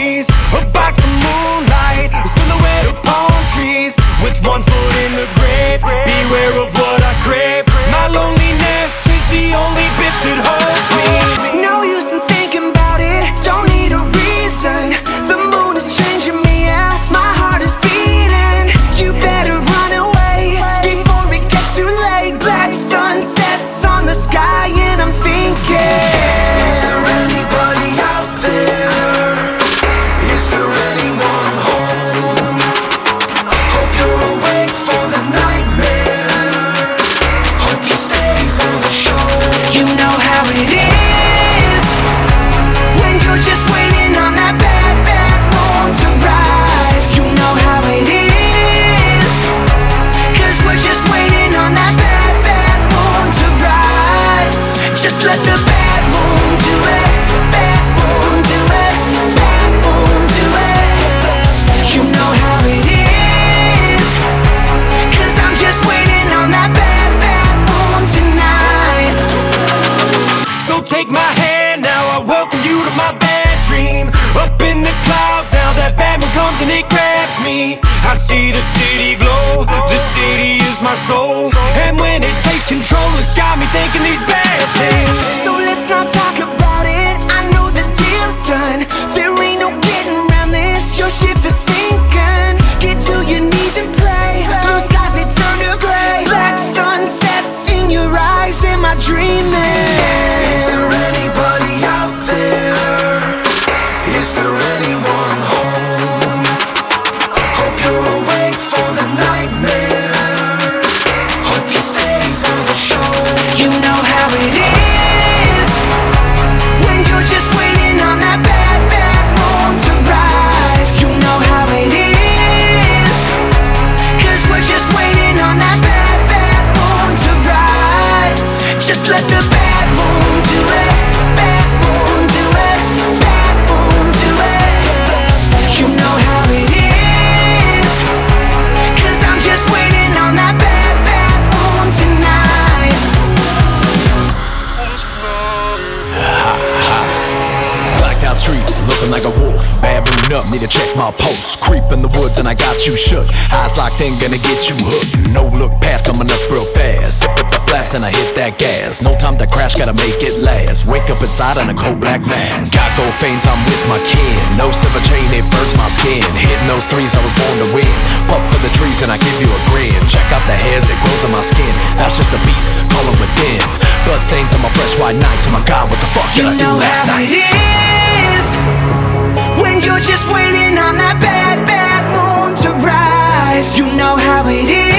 knees, a box of moonlight, a silhouette of palm trees, with one foot in the grave. Beware of what I crave. My loneliness is the only bitch that holds me. No use in thinking about it, don't need a reason. The moon is changing me, yeah, my heart is beating. You better run away before it gets too late. Black sunsets on the sky and I'm thinking, is there anybody out there? Is there anyone home? Hope you're awake for the nightmare. Hope you stay for the show. you know how it is when you're just waiting on that bad, bad moon to rise. You know how it is, 'cause we're just waiting on that bad, bad moon to rise. Just let the bad moon do it, bad moon do it, bad moon do it. You know how it is, 'cause I'm just waiting on that bad, bad moon tonight. So take my hand now, I welcome you to my bad dream. Up in the clouds now, that bad moon comes and it grabs me. I see the city glow, the city is my soul. And when it takes control, it's got me thinking these bad things. So let's not talk about it, I know the deal's done. There ain't no getting around this, your ship is sinking. Get to your knees and pray, blue skies they turn to gray. Black sunsets in your eyes, am I dreaming? Is there anybody out there? Is there anyone home? Hope you're awake for the nightmare. Hope you stay for the show. You know how it is when you're just waiting on that bad, bad moon to rise. You know how it is, 'cause we're just waiting on that bad, bad moon to rise. Just let the bad moon do it, bad moon do it, bad moon do it. You know how it is, 'cause I'm just waiting on that bad, bad moon tonight. Blacked out streets, looking like a wolf. Baboon up, need to check my pulse. Creep in the woods and I got you shook. Eyes locked in, gonna get you hooked. No look past, coming up real fast. Sip up the flask and I hit that gas. No time to crash, gotta make it last. Wake up inside in a cold black mask. Got gold veins, I'm with my kin. No silver chain, it burns my skin. Hitting those threes, I was born to win. Puff for the trees and I give you a grin. Check out the hairs, it grows on my skin. That's just the beast, calling within. Blood stains on my fresh white nights. Oh my God, what the fuck did I do last night? You know how it is when you're just waiting on that bad, bad moon to rise. You know how it is.